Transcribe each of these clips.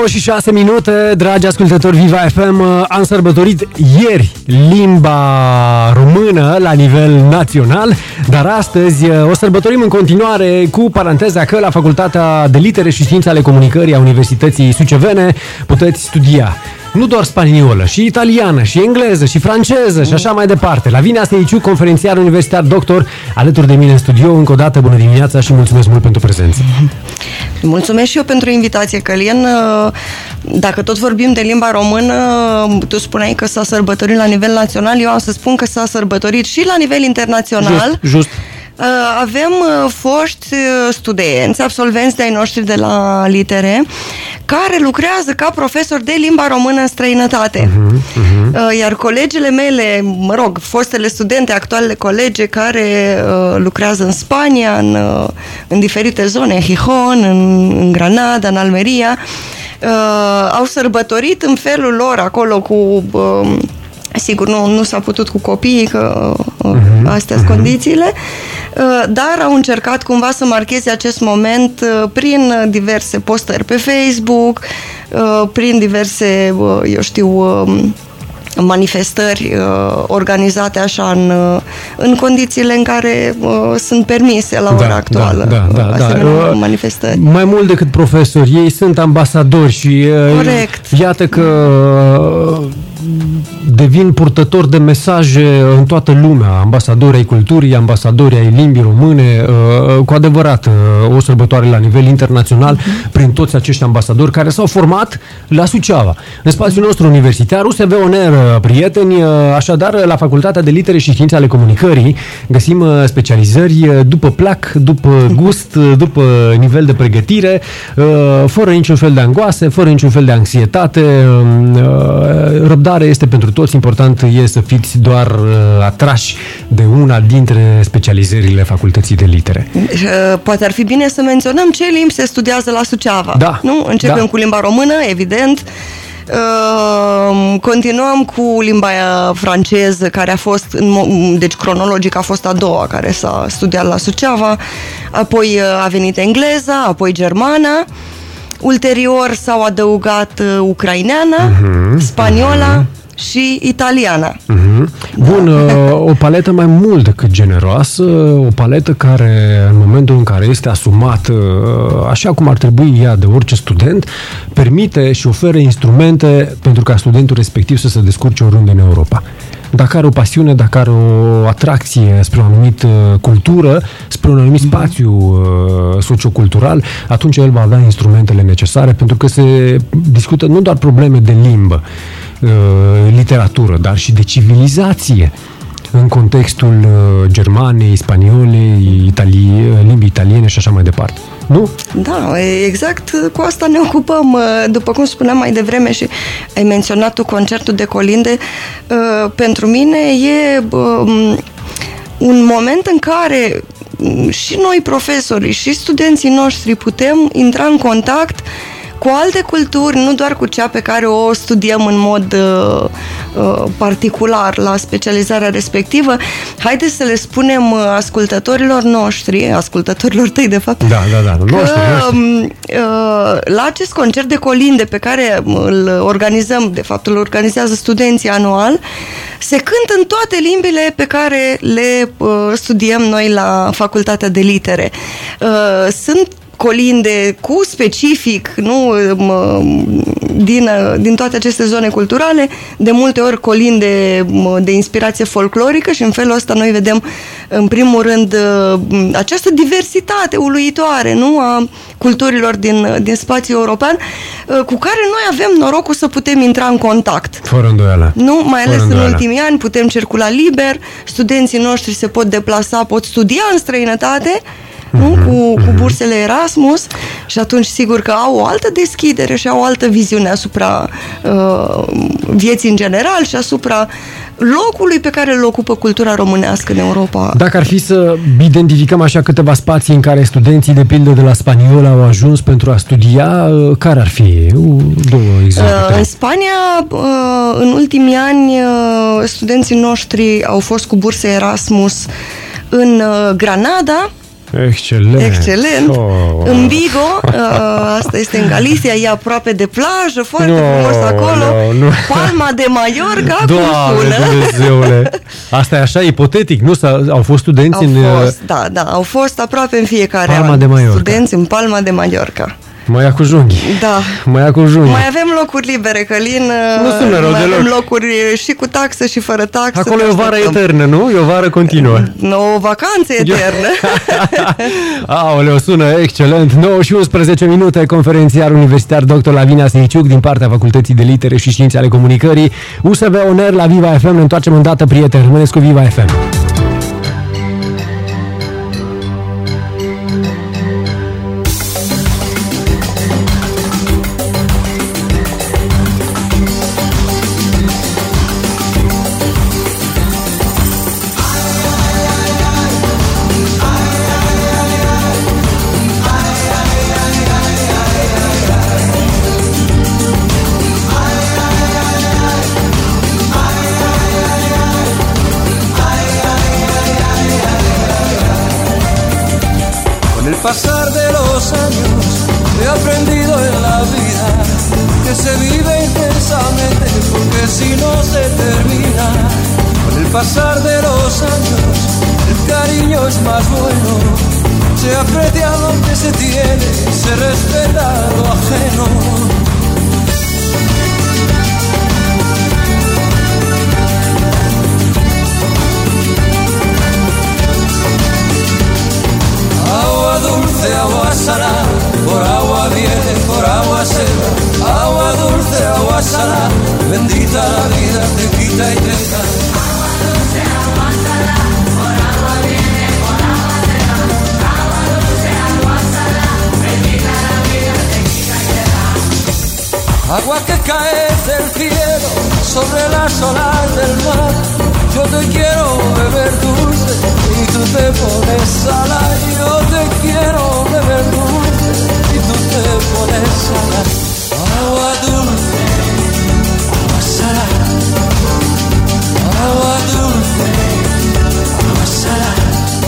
și 6 minute, dragi ascultători Viva FM, am sărbătorit ieri limba română la nivel național, dar astăzi o sărbătorim în continuare cu paranteza că la Facultatea de Litere și Științe ale Comunicării a Universității Sucevene puteți studia nu doar spaniolă, și italiană, și engleză, și franceză, și așa mai departe. Lavinia Steiciu, conferențiar universitar doctor, alături de mine în studio. Încă o dată, bună dimineața și mulțumesc mult pentru prezență. Mulțumesc și eu pentru invitație, Călin. Dacă tot vorbim de limba română, tu spuneai că s-a sărbătorit la nivel național, eu am să spun că s-a sărbătorit și la nivel internațional. Just. Avem foști studenți, absolvenți de-ai noștri de la litere, care lucrează ca profesori de limba română în străinătate. Iar colegele mele, fostele studente, actualele colege care lucrează în Spania, în diferite zone, în Gijón, în Granada, în Almeria, au sărbătorit în felul lor acolo cu... Sigur, nu s-a putut cu copiii, că astea sunt condițiile, dar au încercat cumva să marcheze acest moment prin diverse postări pe Facebook, prin diverse, manifestări organizate așa în condițiile în care sunt permise la ora actuală asemenea manifestări. Mai mult decât profesori, ei sunt ambasadori și iată că devin purtători de mesaje în toată lumea, ambasadori ai culturii, ambasadori ai limbii române, cu adevărat o sărbătoare la nivel internațional prin toți acești ambasadori care s-au format la Suceava. În spațiul nostru universitar, USV On-Air, prieteni, așadar la Facultatea de Litere și Științe ale Comunicării găsim specializări după plac, după gust, după nivel de pregătire, fără niciun fel de angoase, fără niciun fel de anxietate. Răbdare este pentru toți, important e să fiți doar atrași de una dintre specializările Facultății de Litere. Poate ar fi bine să menționăm ce limbi se studiază la Suceava. Da. Nu? Începem cu limba română, evident. Continuăm cu limba franceză, care a fost, deci cronologic a fost a doua care s-a studiat la Suceava, apoi a venit engleza, apoi germana, ulterior s-au adăugat ucraineana, spaniola și italiana. Bun, o paletă mai mult decât generoasă, o paletă care, în momentul în care este asumată așa cum ar trebui ea de orice student, permite și oferă instrumente pentru ca studentul respectiv să se descurce oriunde în Europa. Dacă are o pasiune, dacă are o atracție spre o anumită cultură, spre un anumit spațiu sociocultural, atunci el va avea instrumentele necesare, pentru că se discută nu doar probleme de limbă, literatură, dar și de civilizație în contextul germanei, spaniolei, limbii italiene și așa mai departe. Nu? Da, exact cu asta ne ocupăm. După cum spuneam mai devreme și ai menționat tu concertul de colinde, pentru mine e un moment în care și noi profesorii și studenții noștri putem intra în contact cu alte culturi, nu doar cu cea pe care o studiem în mod particular la specializarea respectivă. Haideți să le spunem ascultătorilor noștri, ascultătorilor tăi, de fapt, la acest concert de colinde pe care îl organizăm, de fapt îl organizează studenții anual, se cântă în toate limbile pe care le studiem noi la Facultatea de Litere. Sunt colinde cu specific, nu, din toate aceste zone culturale, de multe ori colinde de inspirație folclorică, și în felul ăsta noi vedem în primul rând această diversitate uluitoare, nu, a culturilor din spațiul european, cu care noi avem norocul să putem intra în contact. Fără îndoială. Nu, mai ales în ultimii ani putem circula liber, studenții noștri se pot deplasa, pot studia în străinătate, cu bursele Erasmus, și atunci sigur că au o altă deschidere și au o altă viziune asupra vieții în general și asupra locului pe care îl ocupă cultura românească în Europa. Dacă ar fi să identificăm așa câteva spații în care studenții, de pildă de la spaniola, au ajuns pentru a studia, care ar fi? Două exemple. În Spania, în ultimii ani, studenții noștri au fost cu burse Erasmus în Granada, Excelent. În Vigo, asta este în Galicia, e aproape de plajă, foarte frumos acolo. Palma de Mallorca, cum sună? Dumnezeule. Asta e așa ipotetic, nu? Au fost studenți au fost aproape în fiecare an studenți în Palma de Mallorca. Mă ia cu junghi. Da. Mai avem locuri libere, Călin. Nu sună rău deloc. Avem locuri și cu taxă și fără taxă. Acolo e o vară eternă, nu? E o vară continuă. O vacanță eternă. Aoleu, sună excelent. 9 și 11 minute, conferențiar universitar dr. Lavinia Seiciuc din partea Facultății de Litere și Științe ale Comunicării. USB On Air la Viva FM. Ne întoarcem îndată, prieteni. Rămâneți cu Viva FM. Pasar de los años he aprendido en la vida que se vive intensamente porque si no se termina. Con el pasar de los años el cariño es más bueno, se aprecia lo que se tiene, se respeta lo ajeno. Dulce, agua salada, por agua viene, por agua se va. Agua dulce, agua salada, bendita la vida, te quita y te da. Agua dulce, agua salada, por agua viene, por agua se va. Agua dulce, agua salada, bendita la vida, te quita y te da. Agua que cae del cielo sobre las olas del mar. Yo te quiero beber dulce y tú te pones salada. Yo te quiero beber dulce y tú te pones salada. Agua dulce, agua salada. Agua dulce, agua salada.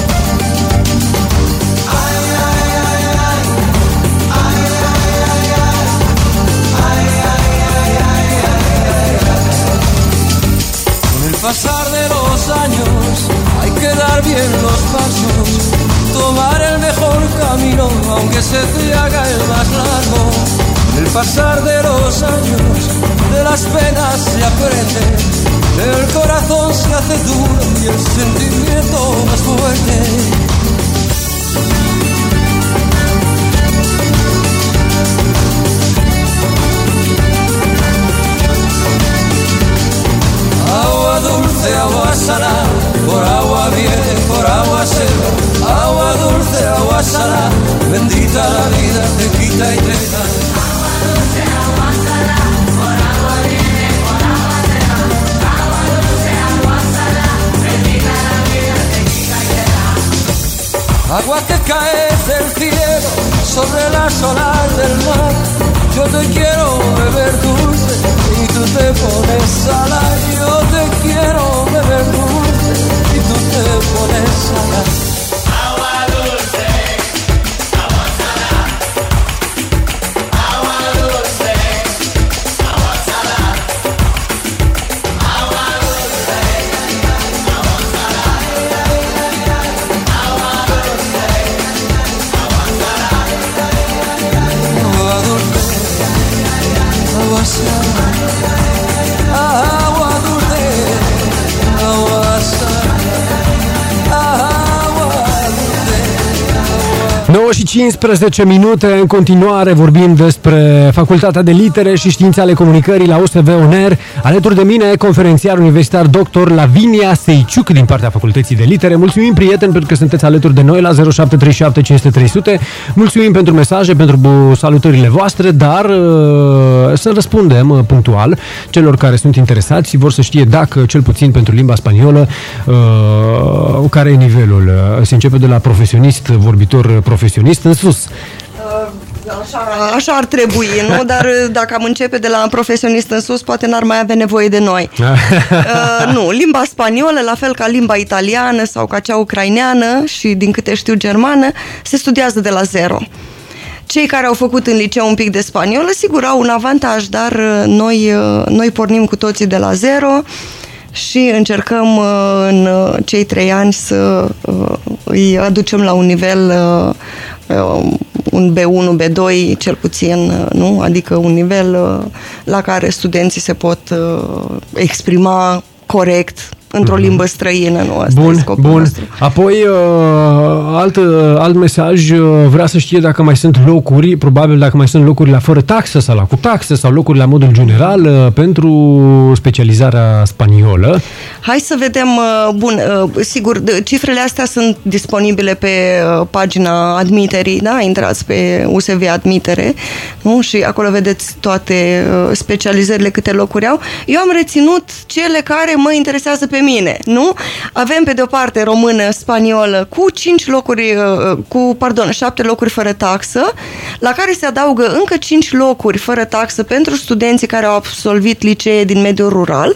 Ay, ay, ay, ay. Ay, ay, ay, ay. Ay, ay, ay, ay, ay, ay. Con el pasar de los años hay que dar bien los pasos, tomar el mejor camino aunque se te haga el más largo. Con el pasar de los años de las penas se aprende, el corazón se hace duro y el sentimiento más fuerte. Agua dulce, agua salada, por agua viene, por agua se va. Agua dulce, agua salada, bendita la vida, te quita y te da. Agua dulce, agua salada, por agua viene, por agua se va. Agua dulce, agua salada, bendita la vida, te quita y te da. Agua que cae del cielo sobre las olas del mar. Yo te quiero beber dulce y tú te pones salada. Yo te quiero beber dulce y tú te pones salada. Agua dulce, agua salada. Agua dulce, agua salada. Agua dulce, agua salada. Agua dulce, agua salada. Agua dulce, agua salada. Agua dulce, agua salada. 9 și 15 minute, în continuare vorbim despre Facultatea de Litere și Științe ale Comunicării la USB On Air. Alături de mine, conferențiar universitar dr. Lavinia Seiciuc din partea Facultății de Litere. Mulțumim, prieteni, pentru că sunteți alături de noi la 0737 500 300. Mulțumim pentru mesaje, pentru salutările voastre, dar să răspundem punctual celor care sunt interesați și vor să știe dacă, cel puțin pentru limba spaniolă, care e nivelul. Se începe de la profesionist, vorbitor profesionist în sus. Așa ar trebui, nu? Dar dacă am începe de la profesionist în sus, poate n-ar mai avea nevoie de noi. Nu, limba spaniolă, la fel ca limba italiană sau ca cea ucraineană și, din câte știu, germană, se studiază de la zero. Cei care au făcut în liceu un pic de spaniolă, sigur, au un avantaj, dar noi pornim cu toții de la zero și încercăm în cei 3 ani să îi aducem la un nivel, un B1, B2, cel puțin, nu? Adică un nivel la care studenții se pot exprima corect într-o limbă străină, nu? Asta e scopul nostru. Apoi, alt mesaj, vrea să știe dacă mai sunt locuri, probabil dacă mai sunt locuri la fără taxă sau la cu taxă sau locuri la modul general pentru specializarea spaniolă. Hai să vedem, sigur, cifrele astea sunt disponibile pe pagina admiterii, da? Intrați pe USV Admitere, nu? Și acolo vedeți toate specializările, câte locuri au. Eu am reținut cele care mă interesează pe mine, nu? Avem pe de o parte română, spaniolă cu 7 locuri fără taxă, la care se adaugă încă 5 locuri fără taxă pentru studenții care au absolvit licee din mediul rural.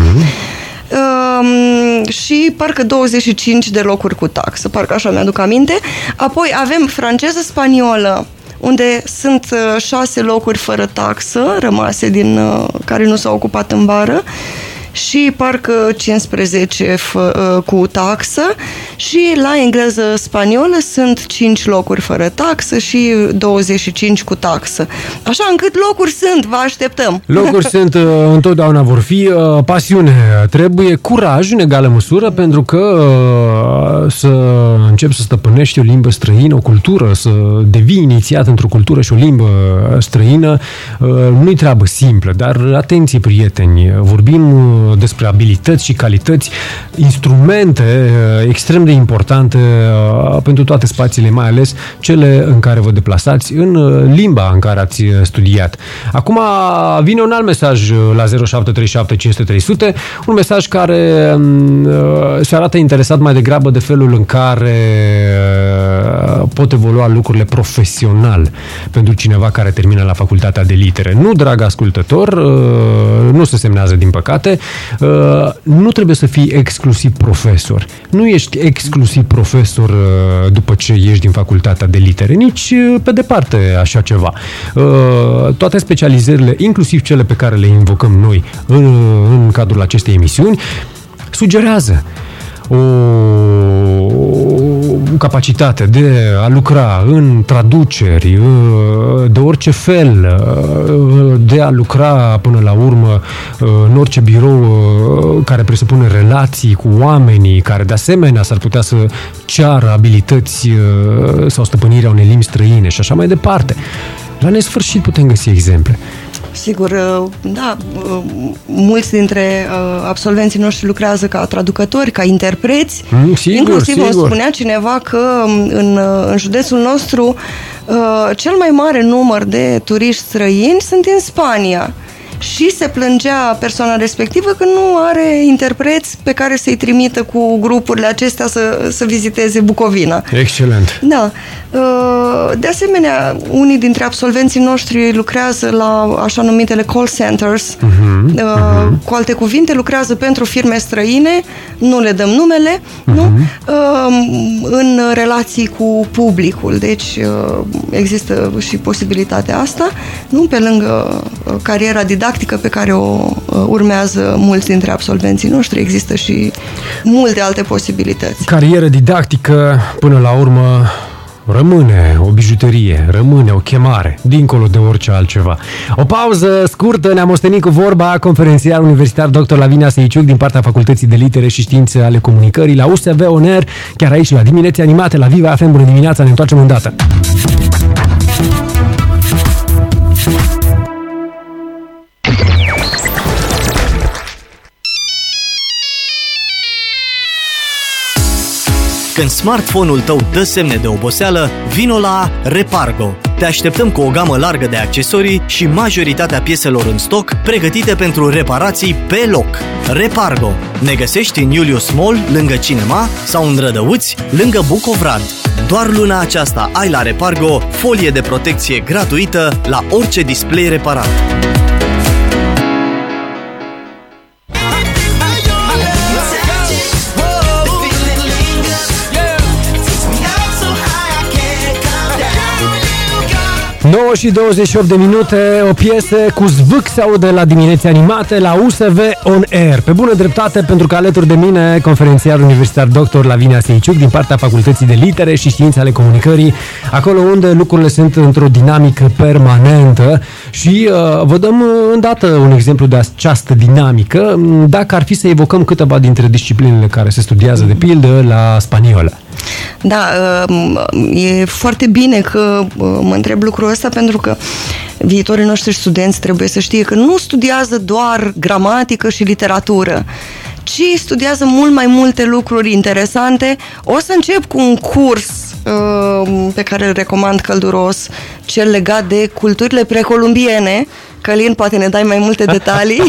Și parcă 25 de locuri cu taxă, parcă așa mi-aduc aminte. Apoi avem franceză-spaniolă, unde sunt 6 locuri fără taxă rămase din care nu s-au ocupat în vară și parcă 15 cu taxă, și la engleză-spaniolă sunt 5 locuri fără taxă și 25 cu taxă. Așa încât locuri sunt, vă așteptăm. Locuri sunt, întotdeauna vor fi. Pasiune trebuie, curaj în egală măsură, pentru că să începi să stăpânești o limbă străină, o cultură, să devii inițiat într-o cultură și o limbă străină, nu-i treabă simplă, dar atenție, prieteni, vorbim despre abilități și calități, instrumente extrem de importante pentru toate spațiile, mai ales cele în care vă deplasați, în limba în care ați studiat. Acum vine un alt mesaj la 0737 500 300, un mesaj care se arată interesat mai degrabă de felul în care pot evolua lucrurile profesional pentru cineva care termină la facultatea de litere. Nu, drag ascultător, nu se semnează, din păcate. Nu trebuie să fii exclusiv profesor. Nu ești exclusiv profesor după ce ieși din facultatea de litere, nici pe departe așa ceva. Toate specializările, inclusiv cele pe care le invocăm noi în cadrul acestei emisiuni, sugerează o capacitate de a lucra în traduceri, de orice fel, de a lucra până la urmă în orice birou care presupune relații cu oamenii, care de asemenea s-ar putea să ceară abilități sau stăpânirea unei limbi străine și așa mai departe. La nesfârșit putem găsi exemple. Sigur, da, mulți dintre absolvenții noștri lucrează ca traducători, ca interpreți. Sigur, inclusiv sigur. îmi spunea cineva că în județul nostru cel mai mare număr de turiști străini sunt din Spania. Și se plângea persoana respectivă că nu are interpreți pe care să-i trimită cu grupurile acestea să viziteze Bucovina. Excelent. Da. De asemenea, unii dintre absolvenții noștri lucrează la așa numitele call centers. Cu alte cuvinte, lucrează pentru firme străine, nu le dăm numele, nu? În relații cu publicul. Deci există și posibilitatea asta, nu? Pe lângă cariera didactică pe care o urmează mulți dintre absolvenții noștri, există și multe alte posibilități. Carieră didactică, până la urmă, rămâne o bijuterie, rămâne o chemare, dincolo de orice altceva. O pauză scurtă, ne-am ostenit cu vorba conferențiar universitar dr. Lavinia Seiciuc din partea Facultății de Litere și Științe ale Comunicării la USV On Air, chiar aici la Dimineți Animate, la Viva FM. Bună dimineața, ne întoarcem îndată! Când smartphone-ul tău dă semne de oboseală, vino la Repargo. Te așteptăm cu o gamă largă de accesorii și majoritatea pieselor în stoc pregătite pentru reparații pe loc. Repargo. Ne găsești în Iulius Mall, lângă Cinema, sau în Rădăuți, lângă Bucovrad. Doar luna aceasta ai la Repargo folie de protecție gratuită la orice display reparat. Și 28 de minute, o piesă cu zvâc se aude la dimineți animate la USV On Air. Pe bună dreptate, pentru că alături de mine conferențiar universitar dr. Lavinia Seiciuc din partea Facultății de Litere și Științe ale Comunicării, acolo unde lucrurile sunt într-o dinamică permanentă și vă dăm îndată un exemplu de această dinamică, dacă ar fi să evocăm câteva dintre disciplinele care se studiază, de pildă, la spaniolă. Da, e foarte bine că mă întreb lucrul ăsta, pentru că viitorii noștri studenți trebuie să știe că nu studiază doar gramatică și literatură, ci studiază mult mai multe lucruri interesante. O să încep cu un curs pe care îl recomand călduros, cel legat de culturile precolumbiene. Călin, poate ne dai mai multe detalii.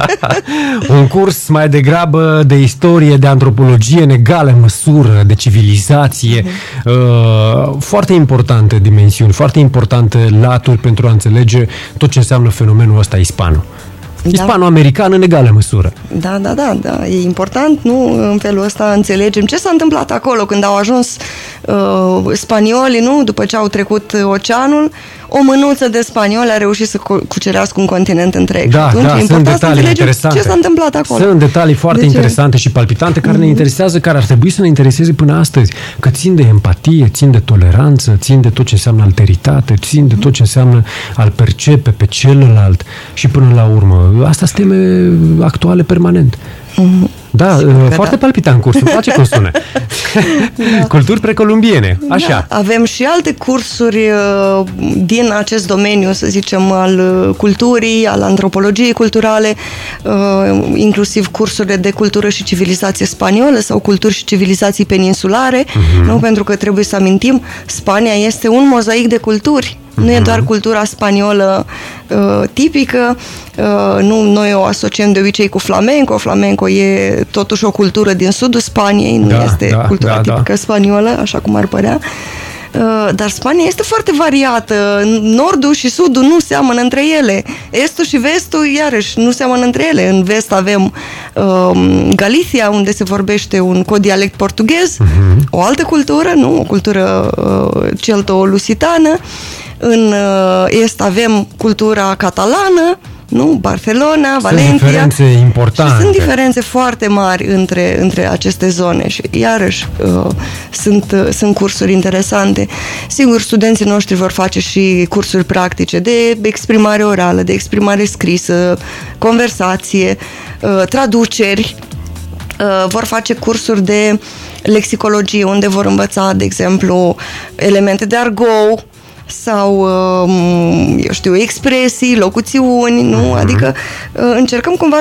Un curs mai degrabă de istorie, de antropologie în egală măsură, de civilizație. Foarte importante dimensiuni, foarte importante laturi pentru a înțelege tot ce înseamnă fenomenul ăsta hispano. Hispano-american în egală măsură. Da. E important, nu? În felul ăsta înțelegem ce s-a întâmplat acolo când au ajuns spaniolii, nu? După ce au trecut oceanul, o mânuță de spanioli a reușit să cucerească un continent întreg. Da, sunt detalii interesante. Ce s-a întâmplat acolo. Sunt detalii foarte interesante și palpitante care ne interesează, care ar trebui să ne intereseze până astăzi, că țin de empatie, țin de toleranță, țin de tot ce înseamnă alteritate, țin de tot ce înseamnă a-l percepe pe celălalt și până la urmă. Asta sunt teme actuale permanent. Da, foarte palpitant cursul, îmi place cum sună. Culturi precolumbiene, așa. Da, avem și alte cursuri din acest domeniu, să zicem, al culturii, al antropologiei culturale, inclusiv cursurile de cultură și civilizație spaniolă sau culturi și civilizații peninsulare, nu? Pentru că trebuie să amintim, Spania este un mozaic de culturi. Nu e doar cultura spaniolă tipică, nu, noi o asociem de obicei cu flamenco. Flamenco e totuși o cultură din sudul Spaniei, nu este cultura tipică spaniolă, așa cum ar părea. Dar Spania este foarte variată. Nordul și sudul nu seamănă între ele. Estul și vestul, iarăși, nu seamănă între ele. În vest avem Galicia, unde se vorbește un codialect portughez, o altă cultură, nu? O cultură celto-lusitană. În est avem cultura catalană, nu? Barcelona, Valencia. Sunt diferențe importante. Și sunt diferențe foarte mari între aceste zone și iarăși sunt cursuri interesante. Sigur, studenții noștri vor face și cursuri practice de exprimare orală, de exprimare scrisă, conversație, traduceri. Vor face cursuri de lexicologie, unde vor învăța, de exemplu, elemente de argot sau, eu știu, expresii, locuțiuni, nu? Adică încercăm cumva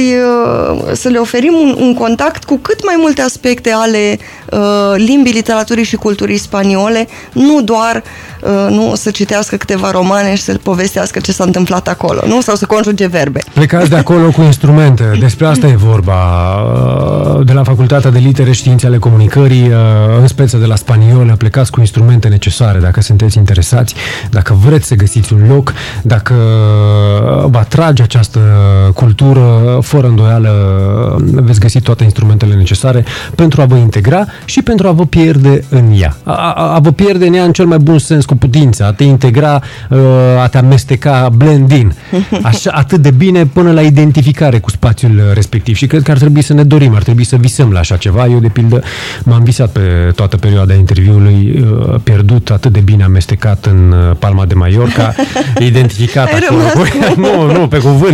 să le oferim un contact cu cât mai multe aspecte ale limbii, literaturii și culturii spaniole, nu doar să citească câteva romane și să povestească ce s-a întâmplat acolo, nu? Sau să conjuge verbe. Plecați de acolo cu instrumente. Despre asta e vorba. De la Facultatea de Litere, Științe ale Comunicării, în speță de la spaniolă, plecați cu instrumente necesare dacă sunteți interesați, dacă vreți să găsiți un loc, dacă vă atrage această cultură, fără îndoială veți găsi toate instrumentele necesare pentru a vă integra și pentru a vă pierde în ea. A vă pierde în ea în cel mai bun sens cu putință, a te integra, a te amesteca, blend in. Așa, atât de bine până la identificare cu spațiul respectiv. Și cred că ar trebui să ne dorim, ar trebui să visăm la așa ceva. Eu, de pildă, m-am visat pe toată perioada interviului, pierdut, atât de bine amestecat în Palma de Mallorca, identificat acolo. Nu, pe cuvânt,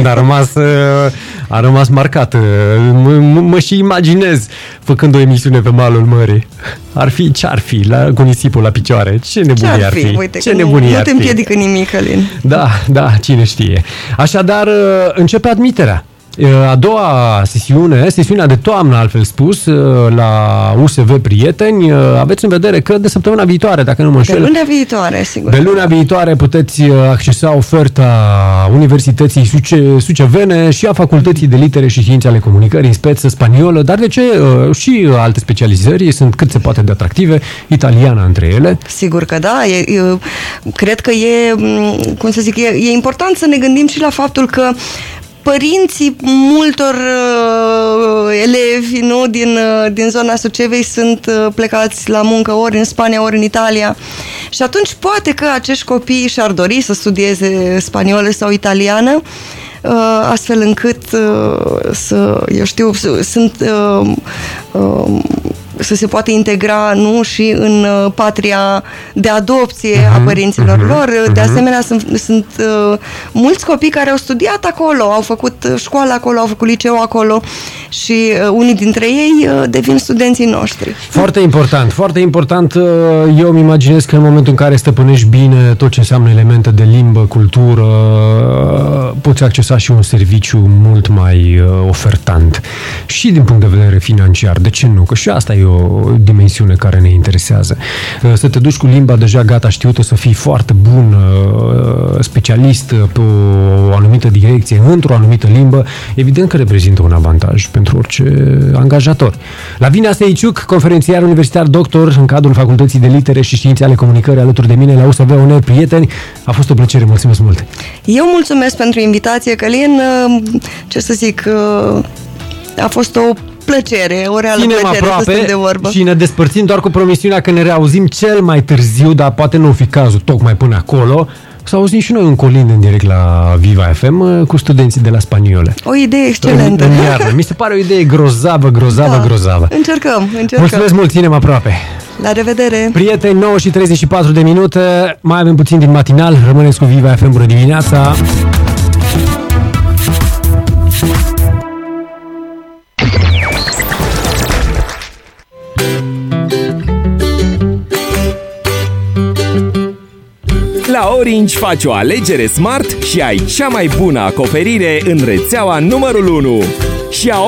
a rămas marcat. Mă și imaginez făcând o emisiune pe malul mării. Ce-ar fi cu nisipul la picioare? Ce nebunie ar fi? Uite, ce nebunie nu ar te împiedică nimic, Alin. Da, cine știe. Așadar, începe admiterea. A doua sesiunea de toamnă, altfel spus, la USV Prieteni, aveți în vedere că de săptămâna viitoare, dacă nu mă înșel, De luna viitoare, sigur. de luna viitoare puteți accesa oferta Universității Sucevene și a Facultății de Litere și Științe ale Comunicării, în speță spaniolă, dar de ce și alte specializări sunt cât se poate de atractive, italiana între ele. Sigur că da. Cred că e important să ne gândim și la faptul că părinții multor elevi, nu, din zona Sucevei sunt plecați la muncă ori în Spania, ori în Italia. Și atunci poate că acești copii și-ar dori să studieze spaniolă sau italiană, astfel încât să se poată integra, nu, și în patria de adopție a părinților lor. De asemenea, sunt mulți copii care au studiat acolo, au făcut școală acolo, au făcut liceu acolo și unii dintre ei devin studenții noștri. Foarte important, foarte important. Eu îmi imaginez că în momentul în care stăpânești bine tot ce înseamnă elemente de limbă, cultură, poți accesa și un serviciu mult mai ofertant. Și din punct de vedere financiar, de ce nu? Că și asta e o dimensiune care ne interesează. Să te duci cu limba deja gata știută, să fii foarte bun specialist pe o anumită direcție, într-o anumită limbă, evident că reprezintă un avantaj pentru orice angajator. Lavinia Steiciuc, conferențiar universitar doctor în cadrul Facultății de Litere și Științe ale Comunicării, alături de mine la USV UNE Prieteni. A fost o plăcere, mulțumesc mult! Eu mulțumesc pentru invitație, Călin. Ce să zic, a fost o plăcere, o reală plăcere să stăm de vorbă. Și ne despărțim doar cu promisiunea că ne reauzim cel mai târziu, dar poate nu fi cazul tocmai până acolo, să auzim și noi un colind în direct la Viva FM cu studenții de la spaniole. O idee excelentă. În iarnă. Mi se pare o idee grozavă. Încercăm. Mulțumesc mult, ținem aproape. La revedere. Prieteni, 9:34 de minute, mai avem puțin din matinal, rămâneți cu Viva FM, bună dimineața. La Orange faci o alegere smart și ai cea mai bună acoperire în rețeaua numărul 1. Și